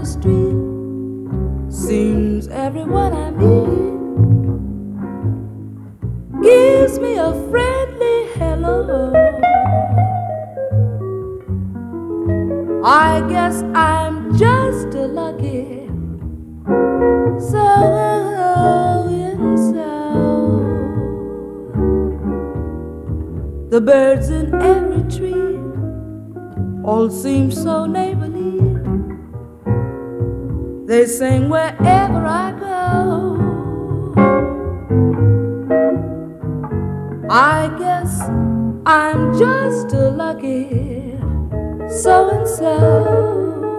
the street, seems everyone I meet gives me a friendly hello. I guess I'm just a lucky so-and-so. The birds in every tree all seem so neighborly. They sing wherever I go. I guess I'm just a lucky so-and-so.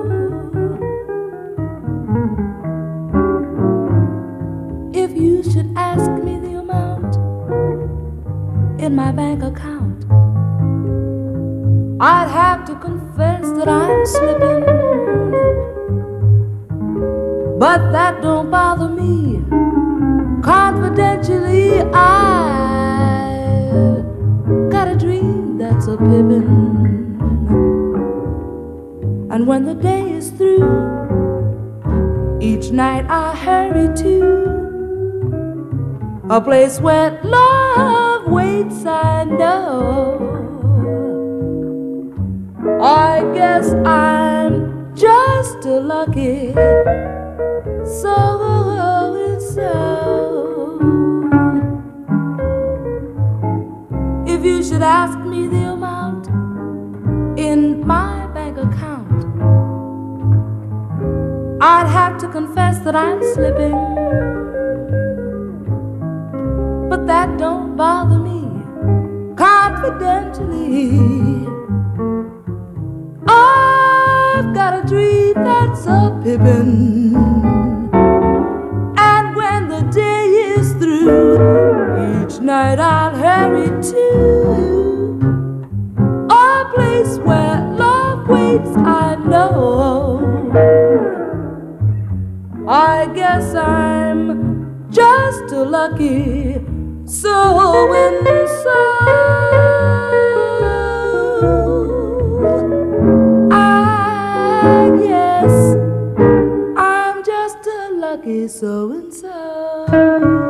If you should ask me the amount in my bank account, I'd have to confess that I'm slipping. But that don't bother me. Confidentially, I got a dream that's a pippin'. And when the day is through, each night I hurry to a place where love waits, I know. I guess I'm just a lucky so-and-so. If you should ask me the amount in my bank account, I'd have to confess that I'm slipping. But that don't bother me. Confidentially, I've got a dream that's a pippin'. And when the day is through, each night I'll hurry to a place where love waits, I know. I guess I'm just a lucky so-and-so. I guess I'm just a lucky so-and-so.